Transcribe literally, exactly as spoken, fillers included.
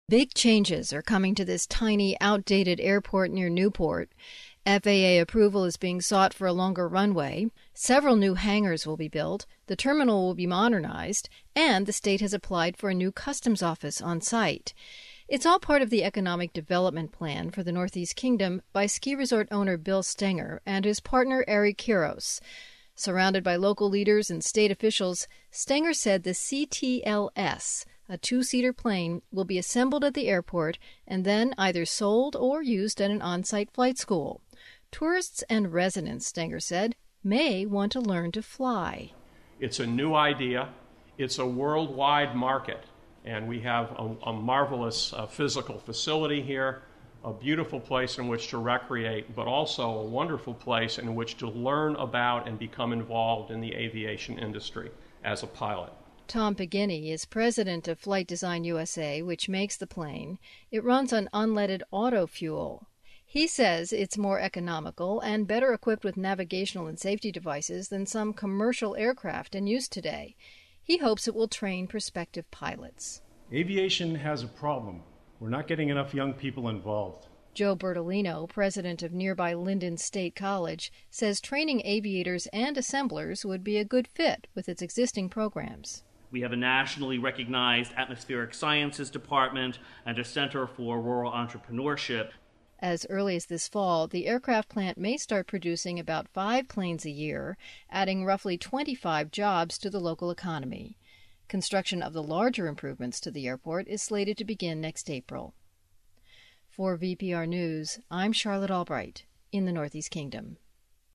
Big changes are coming to this tiny, outdated airport near Newport. F A A approval is being sought for a longer runway. Several new hangars will be built. The terminal will be modernized. And the state has applied for a new customs office on site. It's all part of the economic development plan for the Northeast Kingdom by ski resort owner Bill Stenger and his partner Eric Quiros. Surrounded by local leaders and state officials, Stenger said the C T L S, a two-seater plane, will be assembled at the airport and then either sold or used at an on-site flight school. Tourists and residents, Stenger said, may want to learn to fly. It's a new idea. It's a worldwide market, and we have a, a marvelous uh, physical facility here, a beautiful place in which to recreate, but also a wonderful place in which to learn about and become involved in the aviation industry as a pilot. Tom Pagini is president of Flight Design U S A, which makes the plane. It runs on unleaded auto fuel. He says it's more economical and better equipped with navigational and safety devices than some commercial aircraft in use today. He hopes it will train prospective pilots. Aviation has a problem. We're not getting enough young people involved. Joe Bertolino, president of nearby Linden State College, says training aviators and assemblers would be a good fit with its existing programs. We have a nationally recognized atmospheric sciences department and a center for rural entrepreneurship. As early as this fall, the aircraft plant may start producing about five planes a year, adding roughly twenty-five jobs to the local economy. Construction of the larger improvements to the airport is slated to begin next April. For V P R News, I'm Charlotte Albright in the Northeast Kingdom.